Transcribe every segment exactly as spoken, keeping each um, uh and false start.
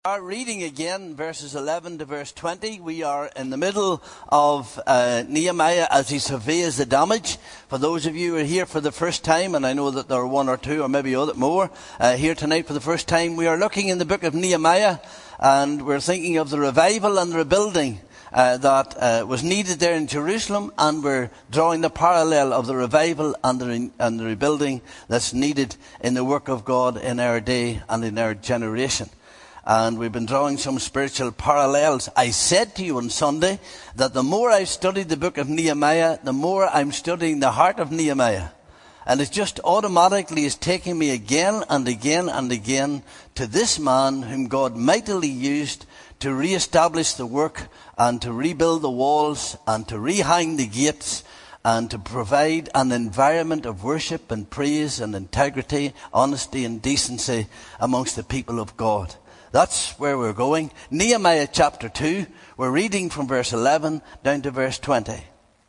Our reading again, verses eleven to verse twenty. We are in the middle of uh, Nehemiah as he surveys the damage. For those of you who are here for the first time, and I know that there are one or two or maybe other more uh, here tonight for the first time, we are looking in the book of Nehemiah, and we're thinking of the revival and the rebuilding uh, that uh, was needed there in Jerusalem, and we're drawing the parallel of the revival and the, re- and the rebuilding that's needed in the work of God in our day and in our generation. And we've been drawing some spiritual parallels. I said to you on Sunday that the more I've studied the book of Nehemiah, the more I'm studying the heart of Nehemiah. And it just automatically is taking me again and again and again to this man whom God mightily used to re-establish the work and to rebuild the walls and to rehang the gates and to provide an environment of worship and praise and integrity, honesty and decency amongst the people of God. That's where we're going. Nehemiah chapter two. We're reading from verse eleven down to verse twenty.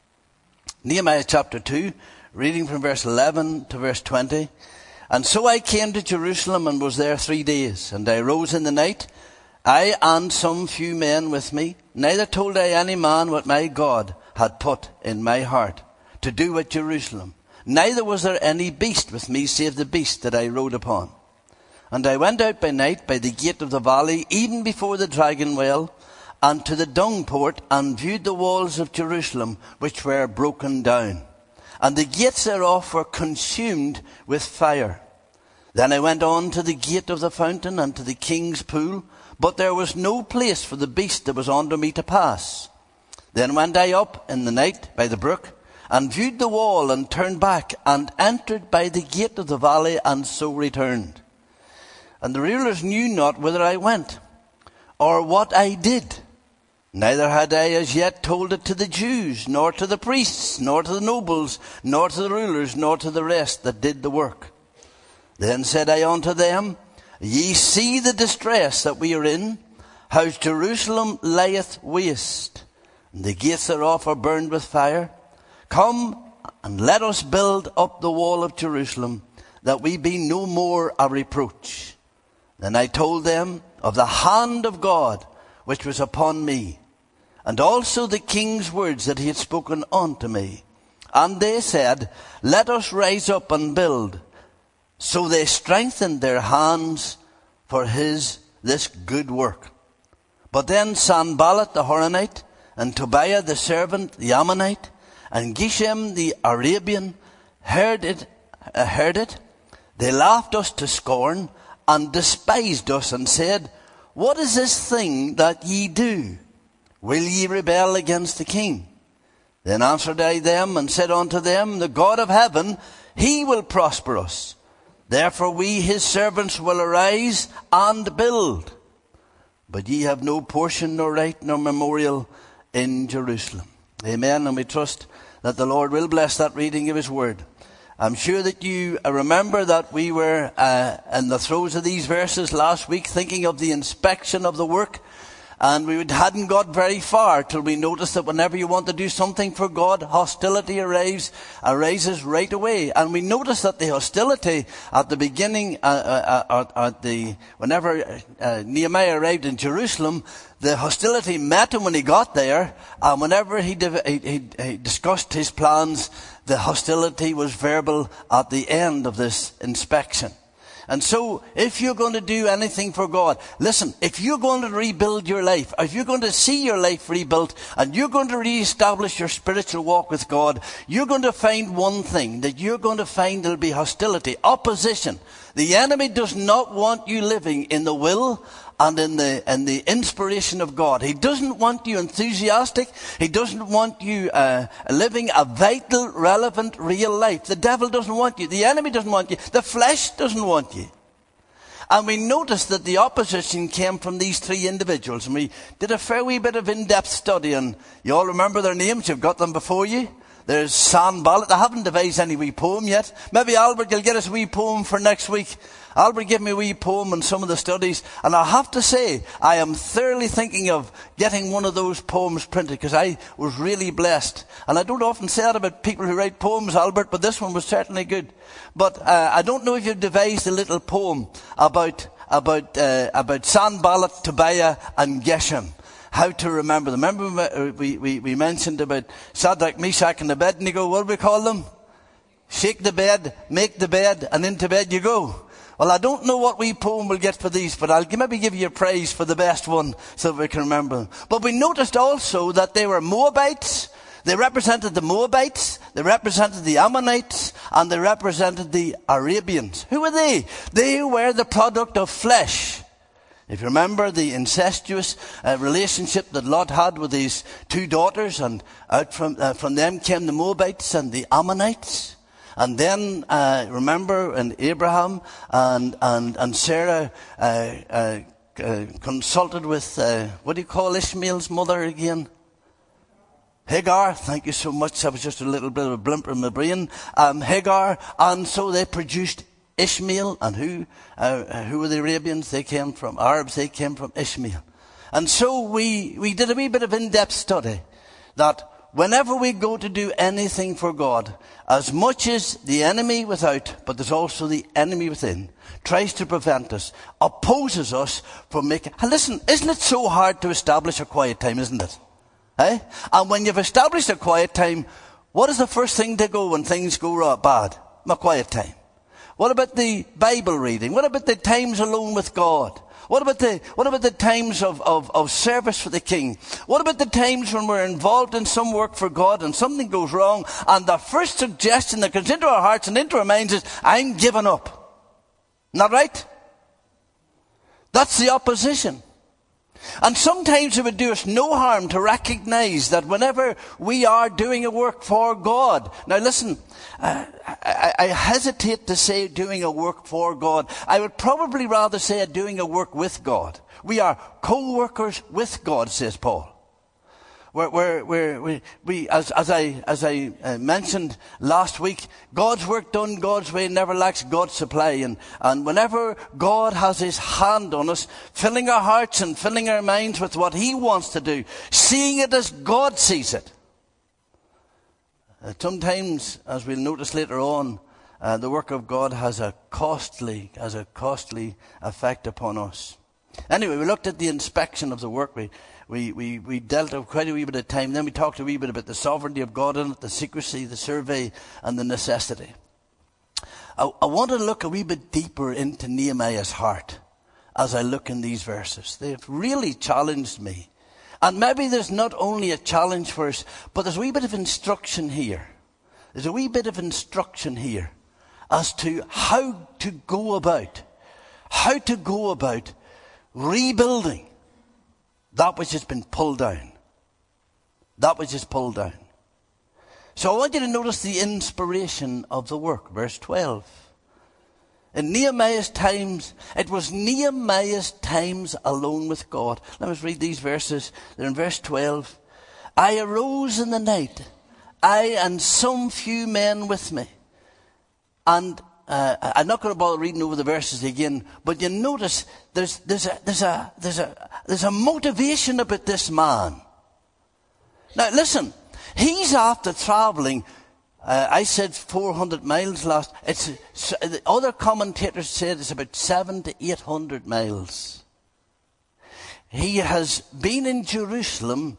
Nehemiah chapter two, reading from verse eleven to verse twenty. And so I came to Jerusalem and was there three days. And I rose in the night, I and some few men with me. Neither told I any man what my God had put in my heart to do at Jerusalem. Neither was there any beast with me save the beast that I rode upon. And I went out by night by the gate of the valley, even before the dragon well, and to the dung port, and viewed the walls of Jerusalem, which were broken down. And the gates thereof were consumed with fire. Then I went on to the gate of the fountain, and to the king's pool, but there was no place for the beast that was under me to pass. Then went I up in the night by the brook, and viewed the wall, and turned back, and entered by the gate of the valley, and so returned. And the rulers knew not whither I went, or what I did. Neither had I as yet told it to the Jews, nor to the priests, nor to the nobles, nor to the rulers, nor to the rest that did the work. Then said I unto them, Ye see the distress that we are in, how Jerusalem lieth waste, and the gates thereof are burned with fire. Come, and let us build up the wall of Jerusalem, that we be no more a reproach. Then I told them of the hand of God which was upon me, and also the king's words that he had spoken unto me. And they said, Let us rise up and build. So they strengthened their hands for his this good work. But then Sanballat the Horonite, and Tobiah the servant, the Ammonite, and Geshem the Arabian heard it. Uh, heard it. They laughed us to scorn, and despised us, and said, What is this thing that ye do? Will ye rebel against the king? Then answered I them, and said unto them, The God of heaven, he will prosper us. Therefore we his servants will arise and build. But ye have no portion, nor right, nor memorial in Jerusalem. Amen. And we trust that the Lord will bless that reading of his word. I'm sure that you remember that we were uh, in the throes of these verses last week, thinking of the inspection of the work. And we hadn't got very far till we noticed that whenever you want to do something for God, hostility arrives, arises right away. And we noticed that the hostility at the beginning, uh, uh, uh, at the whenever uh, Nehemiah arrived in Jerusalem, the hostility met him when he got there. And whenever he, div- he, he, he discussed his plans, the hostility was verbal at the end of this inspection. And so, if you're going to do anything for God, listen, if you're going to rebuild your life, if you're going to see your life rebuilt, and you're going to reestablish your spiritual walk with God, you're going to find one thing, that you're going to find there'll be hostility, opposition. The enemy does not want you living in the will and in the in the inspiration of God. He doesn't want you enthusiastic. He doesn't want you uh, living a vital, relevant, real life. The devil doesn't want you. The enemy doesn't want you. The flesh doesn't want you. And we noticed that the opposition came from these three individuals. And we did a fair wee bit of in-depth study. And you all remember their names. You've got them before you. There's Sanballat. I haven't devised any wee poem yet. Maybe Albert, you'll get us a wee poem for next week. Albert gave me a wee poem on some of the studies. And I have to say, I am thoroughly thinking of getting one of those poems printed, because I was really blessed. And I don't often say that about people who write poems, Albert, but this one was certainly good. But uh, I don't know if you've devised a little poem about about uh, about Sanballat, Tobiah, and Geshem. How to remember them. Remember we, we, we mentioned about Shadrach, Meshach, and Abednego. What do we call them? Shake the bed, make the bed, and into bed you go. Well, I don't know what wee poem we'll get for these, but I'll maybe give you a praise for the best one so that we can remember them. But we noticed also that they were Moabites. They represented the Moabites, they represented the Ammonites, and they represented the Arabians. Who were they? They were the product of flesh. If you remember the incestuous uh, relationship that Lot had with his two daughters, and out from uh, from them came the Moabites and the Ammonites. And then uh, remember, when Abraham and and and Sarah uh, uh, uh, consulted with uh, what do you call Ishmael's mother again? Hagar. Thank you so much. That was just a little bit of a blimper in my brain. Um, Hagar, and so they produced Ishmael. And who uh, who were the Arabians? They came from Arabs. They came from Ishmael. And so we we did a wee bit of in-depth study that whenever we go to do anything for God, as much as the enemy without, but there's also the enemy within, tries to prevent us, opposes us from making... And listen, isn't it so hard to establish a quiet time, isn't it? Eh? And when you've established a quiet time, what is the first thing to go when things go bad? A quiet time. What about the Bible reading? What about the times alone with God? What about the what about the times of, of, of service for the King? What about the times when we're involved in some work for God and something goes wrong, and the first suggestion that comes into our hearts and into our minds is, I'm giving up. Not right? That's the opposition. And sometimes it would do us no harm to recognize that whenever we are doing a work for God. Now listen, uh, I, I hesitate to say doing a work for God. I would probably rather say doing a work with God. We are co-workers with God, says Paul. We're, we're, we're, we, we, as, as I, as I uh, mentioned last week, God's work done God's way never lacks God's supply. And, and whenever God has his hand on us, filling our hearts and filling our minds with what he wants to do, seeing it as God sees it. Uh, sometimes, as we'll notice later on, uh, the work of God has a costly, has a costly effect upon us. Anyway, we looked at the inspection of the work. We, we, we, we dealt with quite a wee bit of time. Then we talked a wee bit about the sovereignty of God in it, the secrecy, the survey, and the necessity. I, I want to look a wee bit deeper into Nehemiah's heart as I look in these verses. They've really challenged me. And maybe there's not only a challenge for us, but there's a wee bit of instruction here. There's a wee bit of instruction here as to how to go about, how to go about rebuilding that which has been pulled down. That which is pulled down. So I want you to notice the inspiration of the work. Verse twelve. In Nehemiah's times, it was Nehemiah's times alone with God. Let us read these verses. They're in verse twelve. I arose in the night, I and some few men with me. And uh, I'm not going to bother reading over the verses again, but you notice there's, there's, a, there's, a, there's, a, there's a motivation about this man. Now listen, he's after traveling. Uh, I said four hundred miles last. It's uh, other commentators said it's about seven to eight hundred miles. He has been in Jerusalem,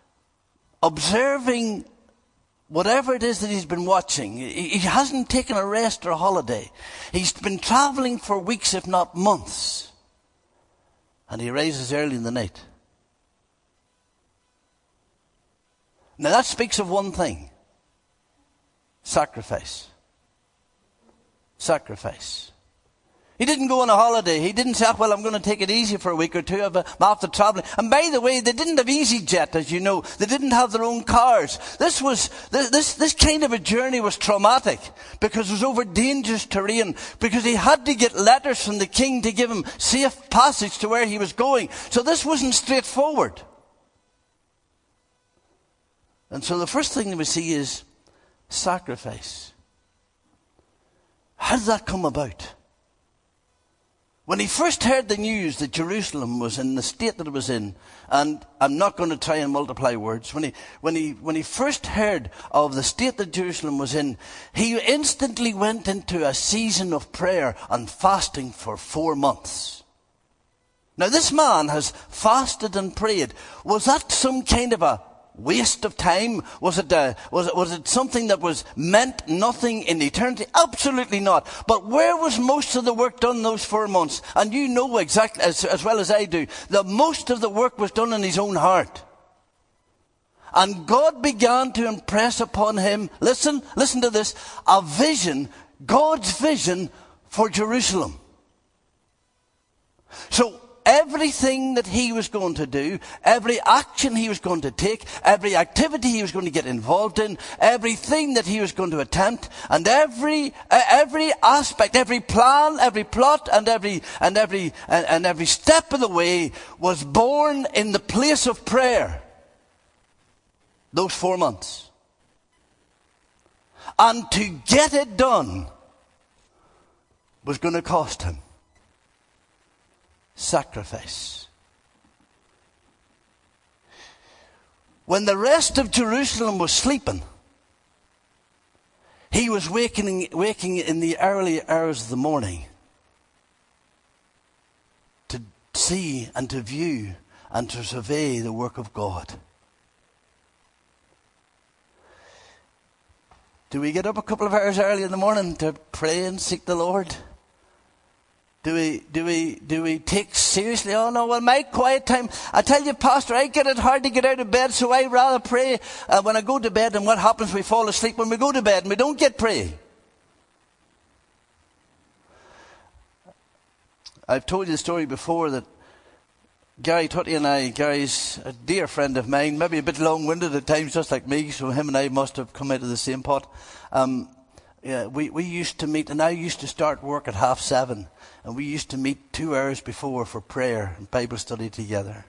observing whatever it is that he's been watching. He, he hasn't taken a rest or a holiday. He's been traveling for weeks, if not months, and he rises early in the night. Now that speaks of one thing. Sacrifice. Sacrifice. He didn't go on a holiday. He didn't say, oh, well, I'm going to take it easy for a week or two. I'm after traveling. And by the way, they didn't have EasyJet, as you know. They didn't have their own cars. This was, this, this, this kind of a journey was traumatic because it was over dangerous terrain, because he had to get letters from the king to give him safe passage to where he was going. So this wasn't straightforward. And so the first thing that we see is sacrifice. How did that come about? When he first heard the news that Jerusalem was in the state that it was in, and I'm not going to try and multiply words, when he, when he, when he first heard of the state that Jerusalem was in, he instantly went into a season of prayer and fasting for four months. Now this man has fasted and prayed. Was that some kind of a waste of time? Was it, uh, was it, was it something that was meant nothing in eternity? Absolutely not. But where was most of the work done those four months? And you know exactly, as, as well as I do, that most of the work was done in his own heart. And God began to impress upon him, listen, listen to this, a vision, God's vision for Jerusalem. So, everything that he was going to do, every action he was going to take, every activity he was going to get involved in, everything that he was going to attempt, and every uh, every aspect, every plan, every plot, and every and every and, and every step of the way was born in the place of prayer. Those four months, and to get it done was going to cost him sacrifice. When the rest of Jerusalem was sleeping, he was waking, waking in the early hours of the morning to see and to view and to survey the work of God. Do we get up a couple of hours early in the morning to pray and seek the Lord? Do we, do we, do we take seriously, oh no, well my quiet time, I tell you Pastor, I get it hard to get out of bed, so I rather pray uh, when I go to bed. And what happens? We fall asleep when we go to bed and we don't get pray. I've told you the story before that Gary Tutty and I, Gary's a dear friend of mine, maybe a bit long-winded at times, just like me, so him and I must have come out of the same pot. Um, yeah, we, we used to meet, and I used to start work at half seven, and we used to meet two hours before for prayer and Bible study together,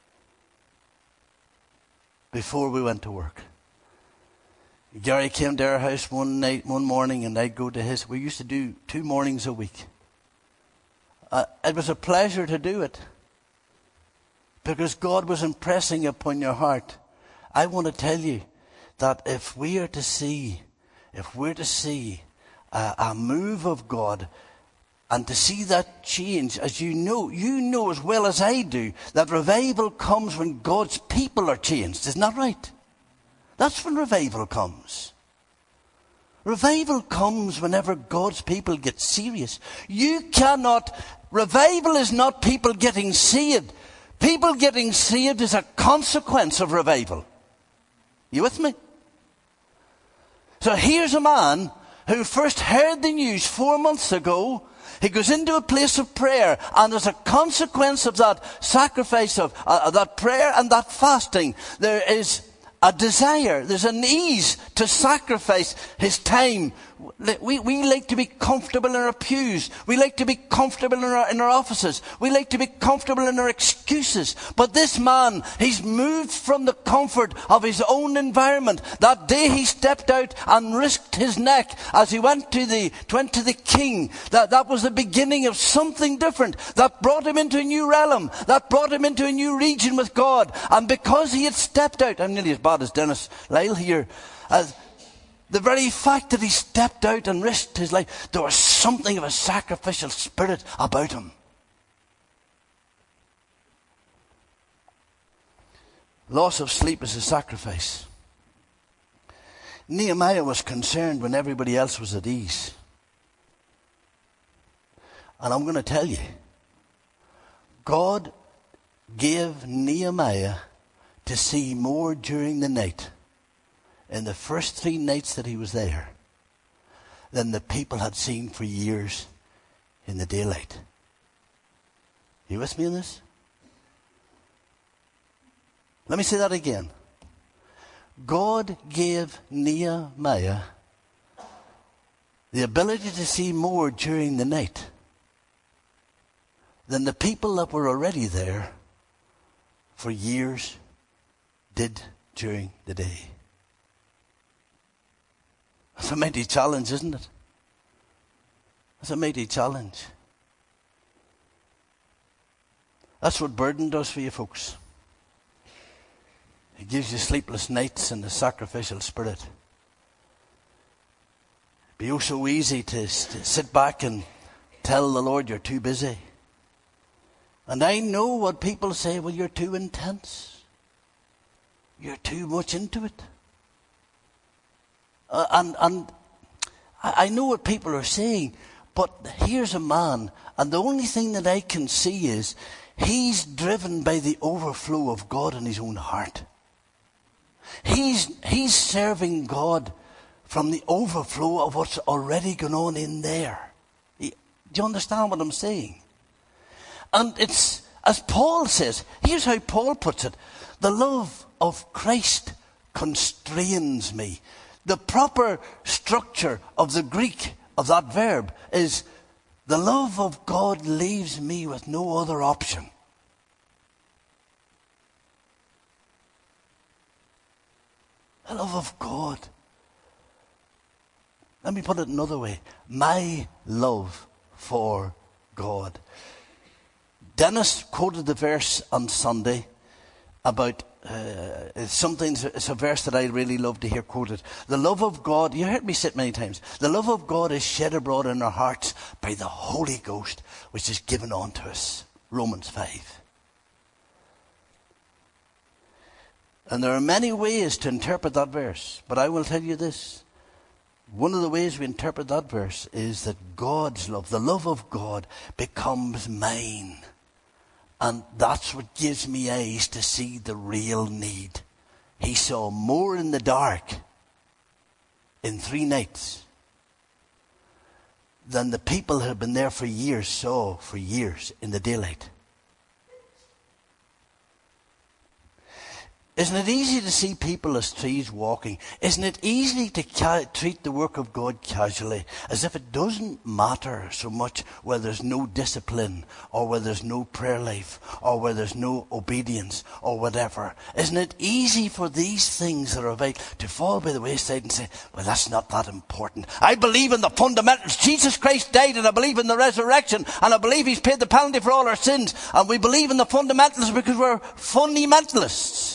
before we went to work. Gary came to our house one night, one morning, and I'd go to his. We used to do two mornings a week. Uh, it was a pleasure to do it, because God was impressing upon your heart. I want to tell you that if we are to see, if we're to see a, a move of God, and to see that change, as you know, you know as well as I do, that revival comes when God's people are changed. Isn't that right? That's when revival comes. Revival comes whenever God's people get serious. You cannot, revival is not people getting saved. People getting saved is a consequence of revival. You with me? So here's a man who first heard the news four months ago. He goes into a place of prayer, and as a consequence of that sacrifice, of uh, that prayer and that fasting, there is a desire, there's an ease to sacrifice his time. We, we like to be comfortable in our pews. We like to be comfortable in our, in our offices. We like to be comfortable in our excuses. But this man, he's moved from the comfort of his own environment. That day he stepped out and risked his neck as he went to the, went to the king. That, that was the beginning of something different. That brought him into a new realm. That brought him into a new region with God. And because he had stepped out, I'm nearly as bad as Dennis Lyle here, uh, the very fact that he stepped out and risked his life, there was something of a sacrificial spirit about him. Loss of sleep is a sacrifice. Nehemiah was concerned when everybody else was at ease. And I'm going to tell you, God gave Nehemiah to see more during the night, in the first three nights that he was there, than the people had seen for years in the daylight. Are you with me on this? Let me say that again. God gave Nehemiah the ability to see more during the night than the people that were already there for years did during the day. That's a mighty challenge, isn't it? That's a mighty challenge. That's what burden does for you folks. It gives you sleepless nights and a sacrificial spirit. It'd be oh so easy to, to sit back and tell the Lord you're too busy. And I know what people say, well, you're too intense. You're too much into it. Uh, and and I know what people are saying, but here's a man, and the only thing that I can see is he's driven by the overflow of God in his own heart. He's, he's serving God from the overflow of what's already going on in there. Do you understand what I'm saying? And it's, as Paul says, here's how Paul puts it. The love of Christ constrains me. The proper structure of the Greek of that verb is the love of God leaves me with no other option. The love of God. Let me put it another way. My love for God. Dennis quoted the verse on Sunday about uh, it's something. It's a verse that I really love to hear quoted. The love of God. You heard me say it many times. The love of God is shed abroad in our hearts by the Holy Ghost, which is given unto us. Romans five. And there are many ways to interpret that verse, but I will tell you this. One of the ways we interpret that verse is that God's love, the love of God, becomes mine. And that's what gives me eyes to see the real need. He saw more in the dark in three nights than the people who had been there for years saw for years in the daylight. Isn't it easy to see people as trees walking? Isn't it easy to ca- treat the work of God casually, as if it doesn't matter so much where there's no discipline, or where there's no prayer life, or where there's no obedience, or whatever? Isn't it easy for these things that are vital to fall by the wayside and say, well, that's not that important. I believe in the fundamentals. Jesus Christ died, and I believe in the resurrection, and I believe he's paid the penalty for all our sins, and we believe in the fundamentals because we're fundamentalists.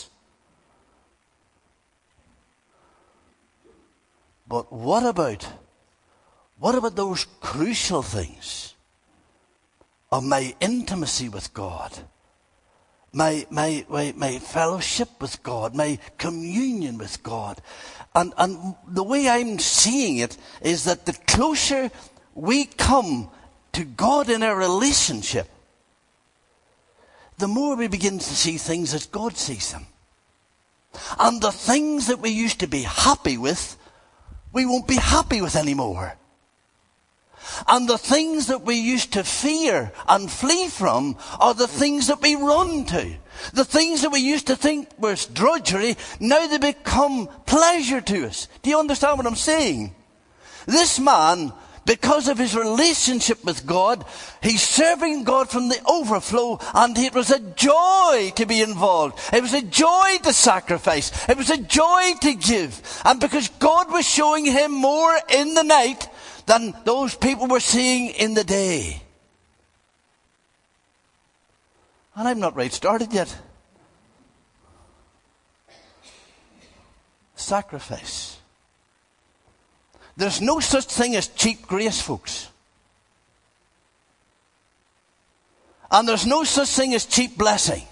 But what about, what about those crucial things of my intimacy with God, my, my, my, my fellowship with God, my communion with God? And, and the way I'm seeing it is that the closer we come to God in our relationship, the more we begin to see things as God sees them. And the things that we used to be happy with, we won't be happy with anymore. And the things that we used to fear and flee from are the things that we run to. The things that we used to think was drudgery, now they become pleasure to us. Do you understand what I'm saying? This man, because of his relationship with God, he's serving God from the overflow, and it was a joy to be involved. It was a joy to sacrifice. It was a joy to give. And because God was showing him more in the night than those people were seeing in the day. And I'm not right started yet. Sacrifice. There's no such thing as cheap grace, folks. And there's no such thing as cheap blessing.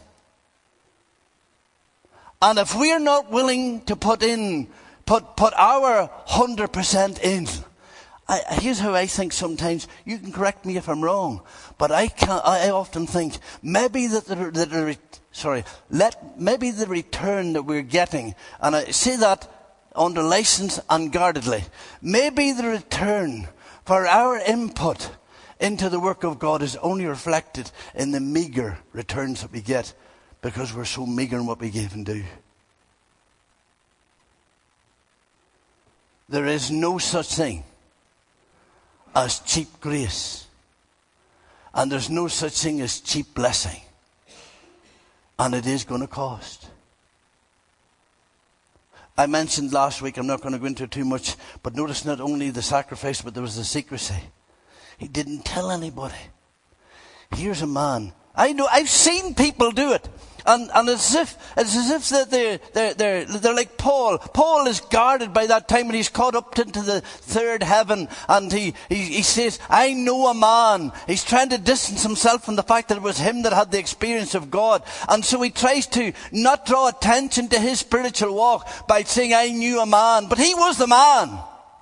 And if we're not willing to put in, put, put our one hundred percent in, I, here's how I think sometimes. You can correct me if I'm wrong, but I can I often think maybe that the, that the sorry, let maybe the return that we're getting, and I say that under license and guardedly, maybe the return for our input into the work of God is only reflected in the meager returns that we get because we're so meager in what we give and do. There is no such thing as cheap grace, and there's no such thing as cheap blessing, and it is going to cost. I mentioned last week, I'm not going to go into it too much, but notice not only the sacrifice, but there was the secrecy. He didn't tell anybody. Here's a man. I know, I've seen people do it. And, and it's as if, it's as if that they're, they're, they're, they're like Paul. Paul is guarded by that time when he's caught up into the third heaven. And he, he, he says, I know a man. He's trying to distance himself from the fact that it was him that had the experience of God. And so he tries to not draw attention to his spiritual walk by saying, I knew a man. But he was the man.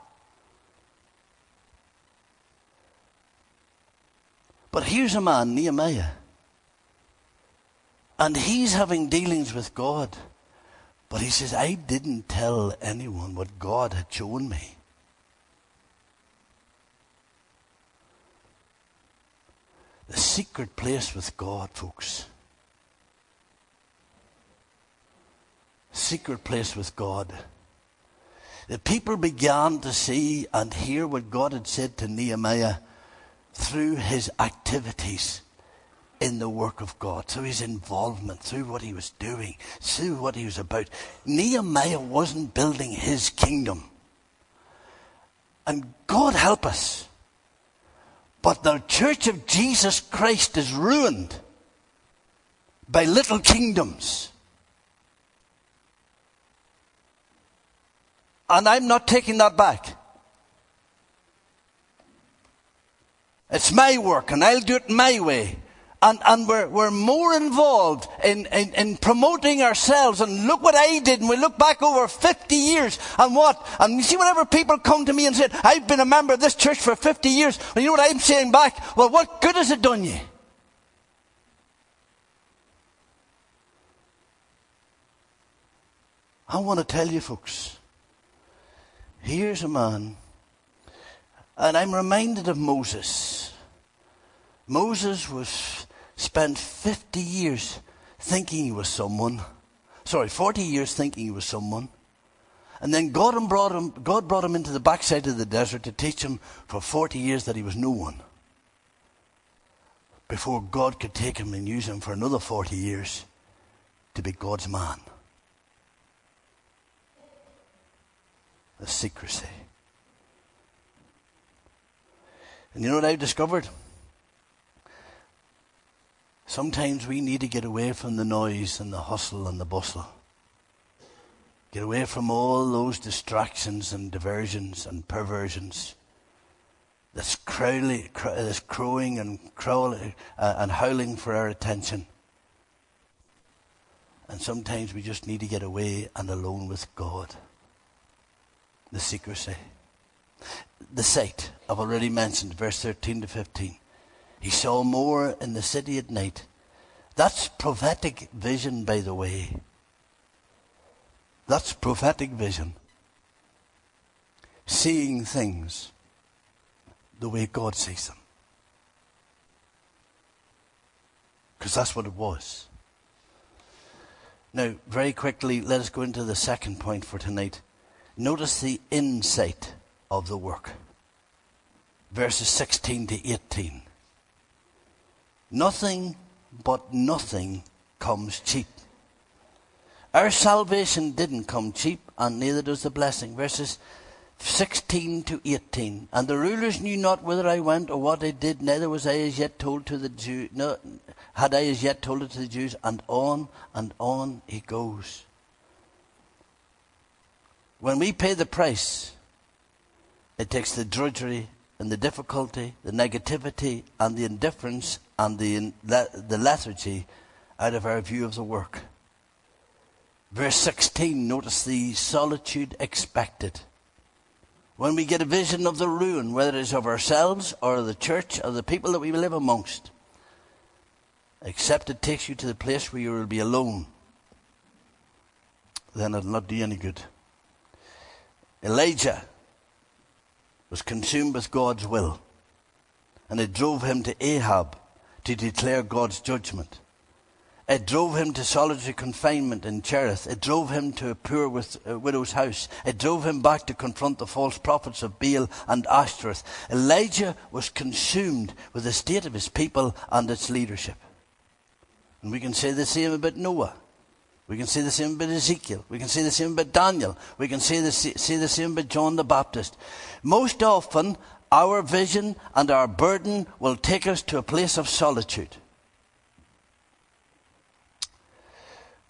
But here's a man, Nehemiah. And he's having dealings with God. But he says, I didn't tell anyone what God had shown me. The secret place with God, folks. Secret place with God. The people began to see and hear what God had said to Nehemiah through his activities in the work of God, through his involvement, through what he was doing, through what he was about. Nehemiah wasn't building his kingdom. And God help us. But the church of Jesus Christ is ruined by little kingdoms. And I'm not taking that back. It's my work and I'll do it my way. And, and we're, we're more involved in, in, in promoting ourselves. And look what I did. And we look back over fifty years. And what? And you see, whenever people come to me and say, I've been a member of this church for fifty years. Well, you know what I'm saying back? Well, what good has it done you? I want to tell you, folks. Here's a man. And I'm reminded of Moses. Moses was spent fifty years thinking he was someone. Sorry, forty years thinking he was someone. And then God brought him, God brought him into the backside of the desert to teach him for forty years that he was no one. Before God could take him and use him for another forty years to be God's man. The secrecy. And you know what I've discovered? Sometimes we need to get away from the noise and the hustle and the bustle. Get away from all those distractions and diversions and perversions. That's, crowly, cr- that's crowing and, crowling, uh, and howling for our attention. And sometimes we just need to get away and alone with God. The secrecy. The sight, I've already mentioned, verse thirteen to fifteen. He saw more in the city at night. That's prophetic vision, by the way. That's prophetic vision. Seeing things the way God sees them. Because that's what it was. Now, very quickly, let us go into the second point for tonight. Notice the insight of the work. Verses sixteen to eighteen. Nothing but nothing comes cheap. Our salvation didn't come cheap, and neither does the blessing. Verses sixteen to eighteen. And the rulers knew not whither I went or what I did, neither was I as yet told to the Jews, no, had I as yet told it to the Jews, and on and on he goes. When we pay the price, it takes the drudgery and the difficulty, the negativity and the indifference and the, the lethargy out of our view of the work. Verse sixteen, notice the solitude expected. When we get a vision of the ruin, whether it is of ourselves or the church or the people that we live amongst, except it takes you to the place where you will be alone, then it'll not do any good. Elijah was consumed with God's will, and it drove him to Ahab to declare God's judgment. It drove him to solitary confinement in Cherith. It drove him to a poor with, uh, widow's house. It drove him back to confront the false prophets of Baal and Ashtoreth. Elijah was consumed with the state of his people and its leadership. And we can say the same about Noah. We can say the same about Ezekiel. We can say the same about Daniel. We can say the, say the same about John the Baptist. Most often, our vision and our burden will take us to a place of solitude.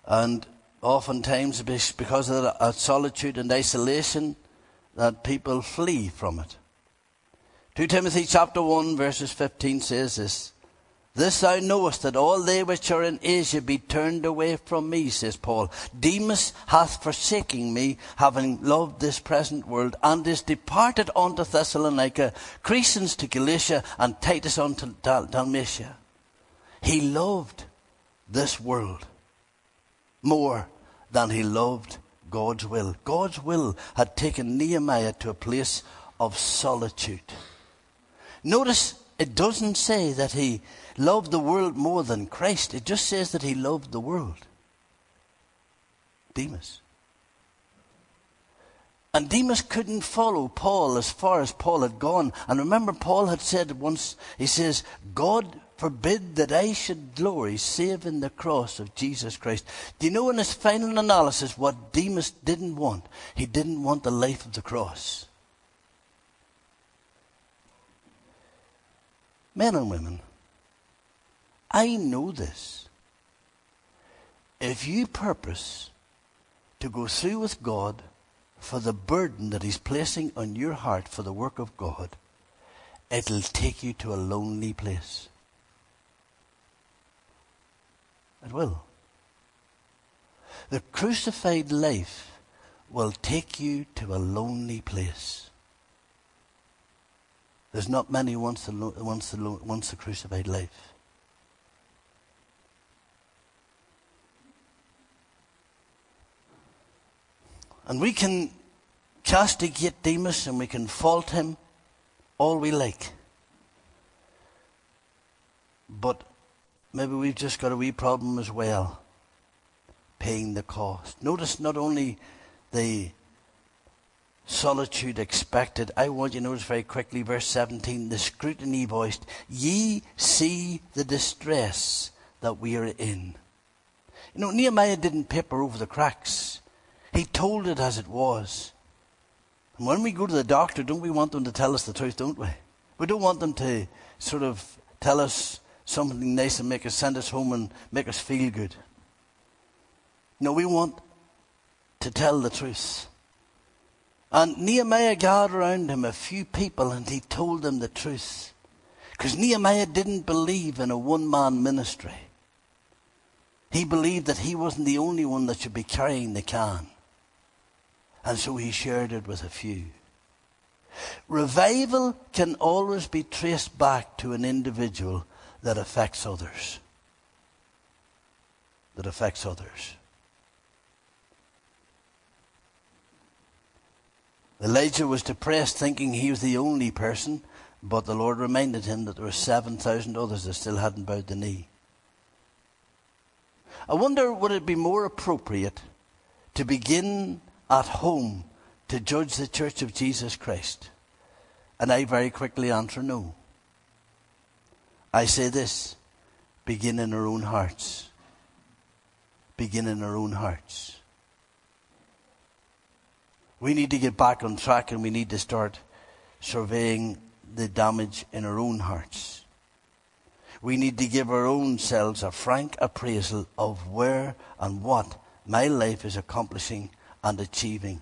And oftentimes it's because of that solitude and isolation that people flee from it. Second Timothy chapter one verses fifteen says this. This thou knowest, that all they which are in Asia be turned away from me, says Paul. Demas hath forsaken me, having loved this present world, and is departed unto Thessalonica, Crescens to Galatia, and Titus unto Dal- Dalmatia. He loved this world more than he loved God's will. God's will had taken Nehemiah to a place of solitude. Notice, it doesn't say that he loved the world more than Christ. It just says that he loved the world. Demas. And Demas couldn't follow Paul as far as Paul had gone. And remember, Paul had said once, he says, God forbid that I should glory save in the cross of Jesus Christ. Do you know in his final analysis what Demas didn't want? He didn't want the life of the cross. Men and women, I know this. If you purpose to go through with God for the burden that he's placing on your heart for the work of God, it'll take you to a lonely place. It will. The crucified life will take you to a lonely place. There's not many wants the, wants the, wants the crucified life. And we can castigate Demas and we can fault him all we like. But maybe we've just got a wee problem as well, paying the cost. Notice not only the solitude expected. I want you to notice very quickly, verse seventeen, the scrutiny voiced, ye see the distress that we are in. You know, Nehemiah didn't paper over the cracks. He told it as it was. And when we go to the doctor, don't we want them to tell us the truth, don't we? We don't want them to sort of tell us something nice and make us send us home and make us feel good. No, we want to tell the truth. And Nehemiah gathered around him a few people and he told them the truth. Because Nehemiah didn't believe in a one-man ministry. He believed that he wasn't the only one that should be carrying the can. And so he shared it with a few. Revival can always be traced back to an individual that affects others. That affects others. Elijah was depressed thinking he was the only person, but the Lord reminded him that there were seven thousand others that still hadn't bowed the knee. I wonder, would it be more appropriate to begin at home to judge the Church of Jesus Christ? And I very quickly answer no. I say this, begin in our own hearts. Begin in our own hearts. We need to get back on track and we need to start surveying the damage in our own hearts. We need to give our own selves a frank appraisal of where and what my life is accomplishing and achieving.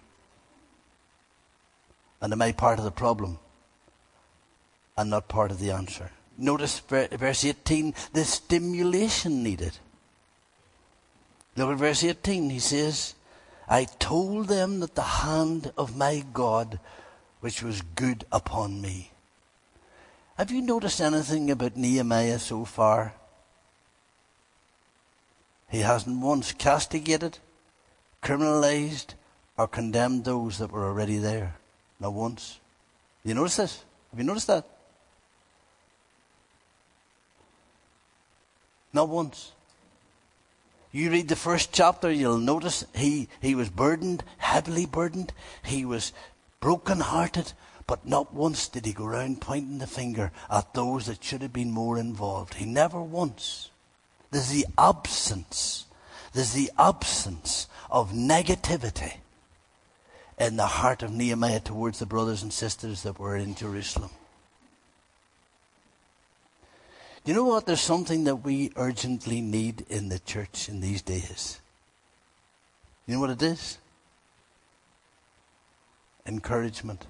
And am I part of the problem and not part of the answer? Notice verse eighteen, the stimulation needed. Look at verse eighteen. He says, I told them that the hand of my God, which was good upon me. Have you noticed anything about Nehemiah so far? He hasn't once castigated, criminalized, or condemned those that were already there. Not once. You notice this? Have you noticed that? Not once. You read the first chapter, you'll notice he, he was burdened, heavily burdened. He was broken-hearted, but not once did he go around pointing the finger at those that should have been more involved. He never once. There's the absence. There's the absence of negativity in the heart of Nehemiah towards the brothers and sisters that were in Jerusalem. You know what? There's something that we urgently need in the church in these days. You know what it is? Encouragement.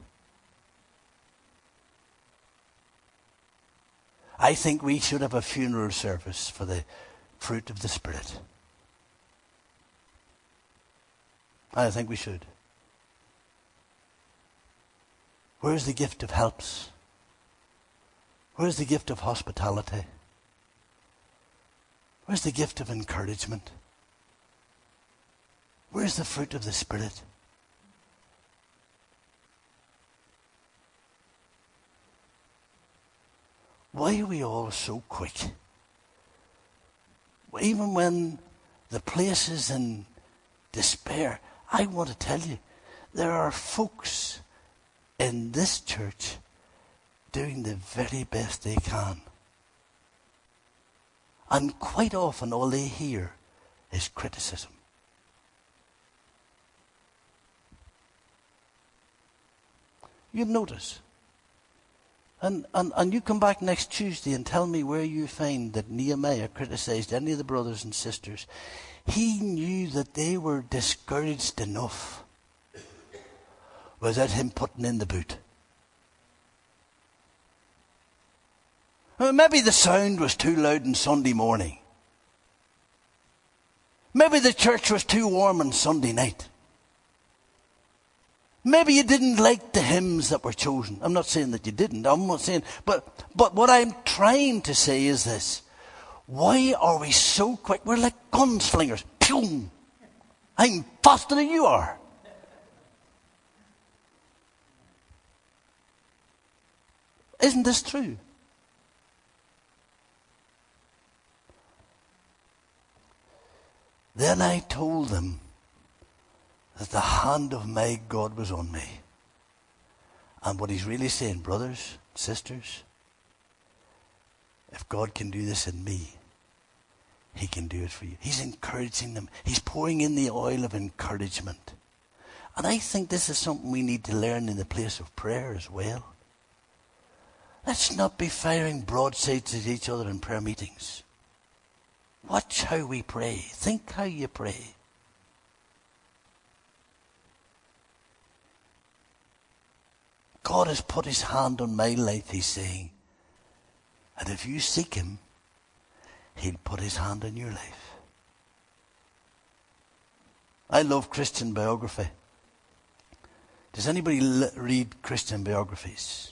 I think we should have a funeral service for the fruit of the Spirit. I think we should. Where's the gift of helps? Where's the gift of hospitality? Where's the gift of encouragement? Where's the fruit of the Spirit? Why are we all so quick? Even when the place is in despair, I want to tell you, there are folks in this church doing the very best they can. And quite often all they hear is criticism. You'll notice. And, and, and you come back next Tuesday and tell me where you find that Nehemiah criticized any of the brothers and sisters. He knew that they were discouraged enough without him putting in the boot. Well, maybe the sound was too loud on Sunday morning. Maybe the church was too warm on Sunday night. Maybe you didn't like the hymns that were chosen. I'm not saying that you didn't. I'm not saying, but, but what I'm trying to say is this. Why are we so quick? We're like gunslingers. Pew! I'm faster than you are. Isn't this true? Then I told them that the hand of my God was on me. And what he's really saying, brothers, sisters, if God can do this in me, he can do it for you. He's encouraging them. He's pouring in the oil of encouragement. And I think this is something we need to learn in the place of prayer as well. Let's not be firing broadsides at each other in prayer meetings. Watch how we pray. Think how you pray. God has put his hand on my life, he's saying. And if you seek him, he'll put his hand on your life. I love Christian biography. Does anybody l- read Christian biographies?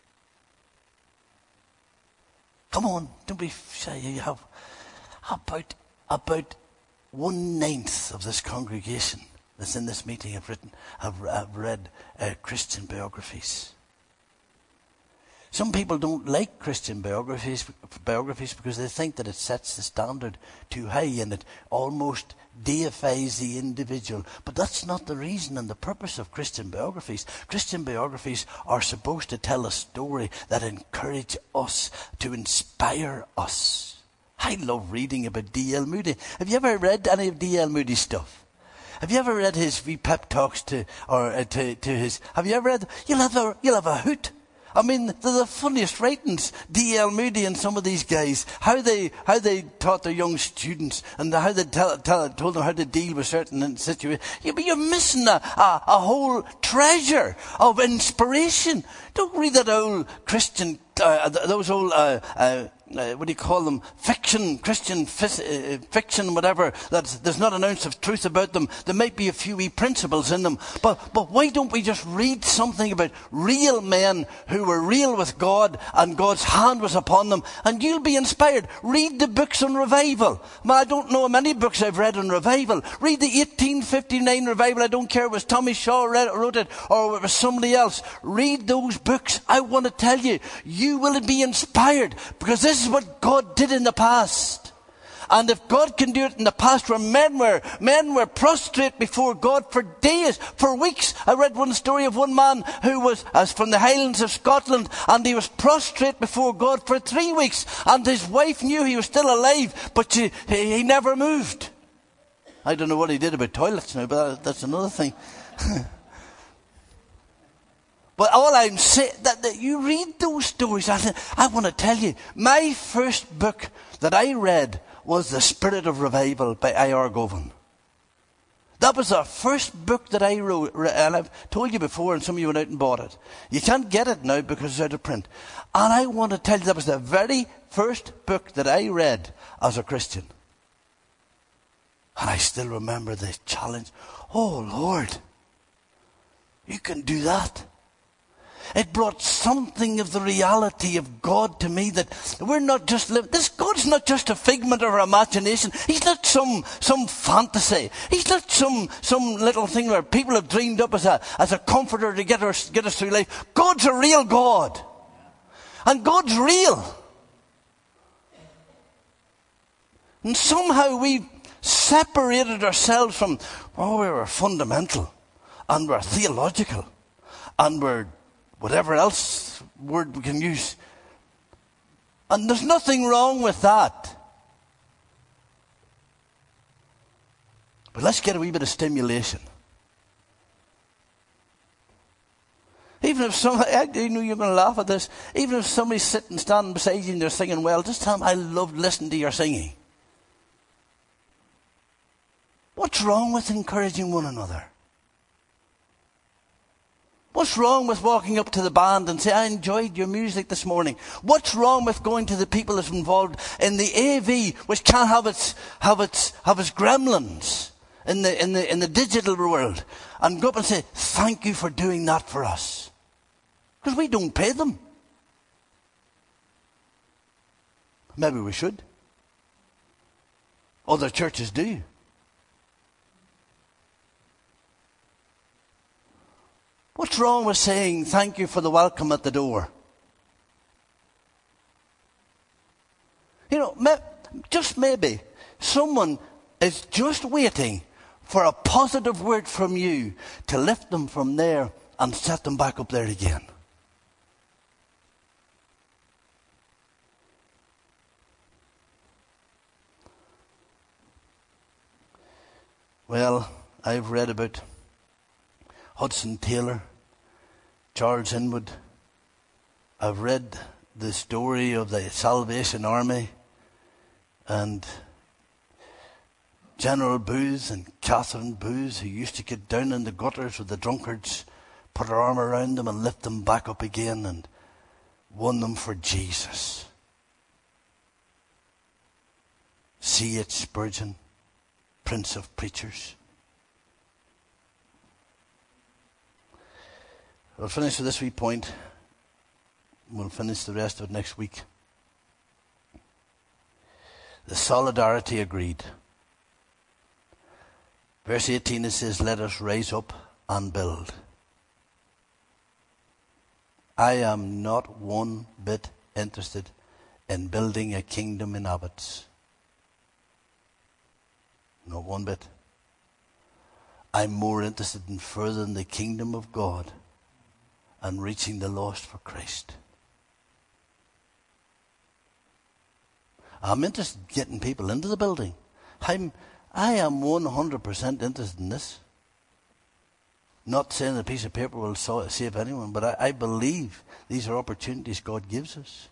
Come on, don't be shy. You have about, about one ninth of this congregation that's in this meeting have written, have, have read uh, Christian biographies. Some people don't like Christian biographies, biographies because they think that it sets the standard too high and it almost deifies the individual. But that's not the reason and the purpose of Christian biographies. Christian biographies are supposed to tell a story that encourages us, to inspire us. I love reading about D L Moody. Have you ever read any of D L Moody's stuff? Have you ever read his wee pep talks to, or uh, to, to his, have you ever read, you'll have a, you'll have a hoot. I mean, they're the funniest writings. D L Moody and some of these guys, how they how they taught their young students and how they tell, tell, told them how to deal with certain situations. Yeah, but you're missing a, a, a whole treasure of inspiration. Don't read that old Christian, uh, those old, uh, uh, uh, what do you call them? Fiction, Christian f- uh, fiction, whatever. That's, there's not an ounce of truth about them. There might be a few wee principles in them. But, but why don't we just read something about real men who were real with God and God's hand was upon them, and you'll be inspired. Read the books on revival. Well, I don't know how many books I've read on revival. Read the eighteen fifty-nine revival. I don't care if it was Tommy Shaw read, wrote it or it was somebody else. Read those books. I want to tell you, you will be inspired because this is what God did in the past. And if God can do it in the past where men were, men were prostrate before God for days, for weeks. I read one story of one man who was as from the Highlands of Scotland and he was prostrate before God for three weeks. And his wife knew he was still alive, but she, he, he never moved. I don't know what he did about toilets now, but that's another thing. But all I'm saying, that, that you read those stories, I, I want to tell you, my first book that I read was The Spirit of Revival by I R Govan. That was the first book that I wrote, and I've told you before, and some of you went out and bought it. You can't get it now because it's out of print. And I want to tell you, that was the very first book that I read as a Christian. And I still remember the challenge. Oh, Lord, you can do that. It brought something of the reality of God to me, that we're not just living. This God's not just a figment of our imagination. He's not some some fantasy. He's not some some little thing where people have dreamed up as a as a comforter to get us get us through life. God's a real God, and God's real. And somehow we separated ourselves from. Oh, we were fundamental, and we're theological, and we're whatever else word we can use. And there's nothing wrong with that. But let's get a wee bit of stimulation. Even if somebody, I know you're going to laugh at this, even if somebody's sitting, standing beside you and they're singing well, just tell them, I love listening to your singing. What's wrong with encouraging one another? What's wrong with walking up to the band and say, I enjoyed your music this morning? What's wrong with going to the people that's involved in the A V, which can't have its have its have its gremlins in the in the in the digital world, and go up and say, thank you for doing that for us? Because we don't pay them. Maybe we should. Other churches do. What's wrong with saying thank you for the welcome at the door? You know, just maybe someone is just waiting for a positive word from you to lift them from there and set them back up there again. Well, I've read about Hudson Taylor, Charles Inwood. I've read the story of the Salvation Army and General Booth and Catherine Booth, who used to get down in the gutters with the drunkards, put her arm around them and lift them back up again, and won them for Jesus. C H Spurgeon, Prince of Preachers. We'll finish with this wee point. We'll finish the rest of it next week. The solidarity agreed. Verse eighteen, it says, let us raise up and build. I am not one bit interested in building a kingdom in Abbots. Not one bit. I'm more interested in furthering the kingdom of God and reaching the lost for Christ. I'm interested in getting people into the building. I'm, I am one hundred percent interested in this. Not saying a piece of paper will save anyone, but I, I believe these are opportunities God gives us.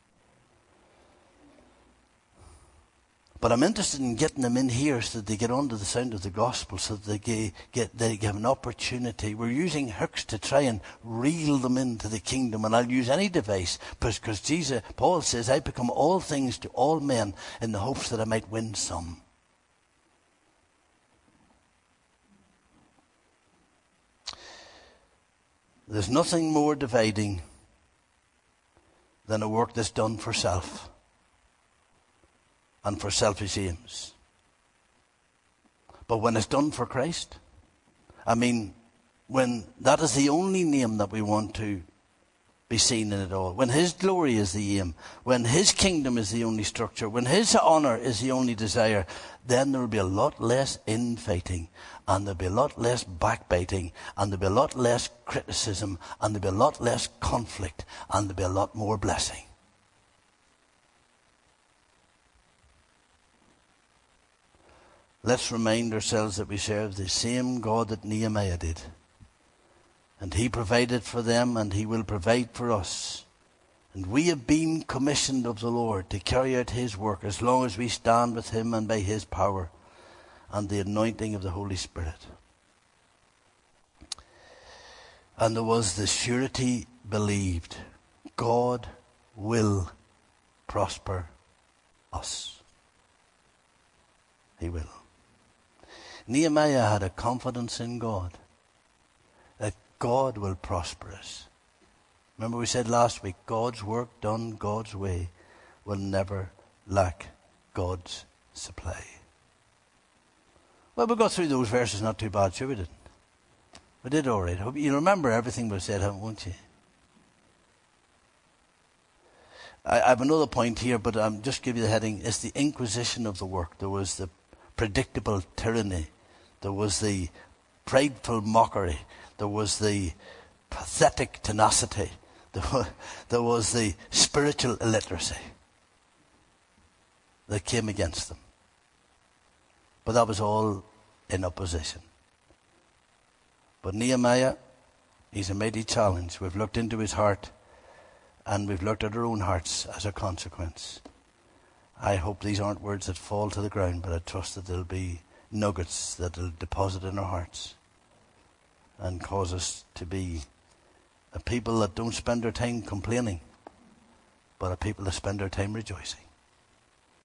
But I'm interested in getting them in here so that they get onto the sound of the gospel, so that they get, get they have an opportunity. We're using hooks to try and reel them into the kingdom, and I'll use any device, because Jesus, Paul says, I become all things to all men in the hopes that I might win some. There's nothing more dividing than a work that's done for self and for selfish aims. But when it's done for Christ, I mean, when that is the only name that we want to be seen in it all, when His glory is the aim, when His kingdom is the only structure, when His honour is the only desire, then there will be a lot less infighting, and there'll be a lot less backbiting, and there'll be a lot less criticism, and there'll be a lot less conflict, and there'll be a lot more blessing. Let's remind ourselves that we serve the same God that Nehemiah did. And He provided for them, and He will provide for us. And we have been commissioned of the Lord to carry out His work as long as we stand with Him and by His power. and the anointing of the Holy Spirit. And there was the surety believed. God will prosper us. He will. Nehemiah had a confidence in God that God will prosper us. Remember we said last week, God's work done God's way will never lack God's supply. Well, we got through those verses not too bad, sure we didn't. We did all right. Hope you remember everything we said, won't you? I, I have another point here, but I'm just give you the heading. It's the inquisition of the work. There was the predictable tyranny. There was the prideful mockery. There was the pathetic tenacity. There was, there was the spiritual illiteracy that came against them. But that was all in opposition. But Nehemiah, he's a mighty challenge. We've looked into his heart, and we've looked at our own hearts as a consequence. I hope these aren't words that fall to the ground, but I trust that they'll be nuggets that will deposit in our hearts and cause us to be a people that don't spend their time complaining, but a people that spend their time rejoicing.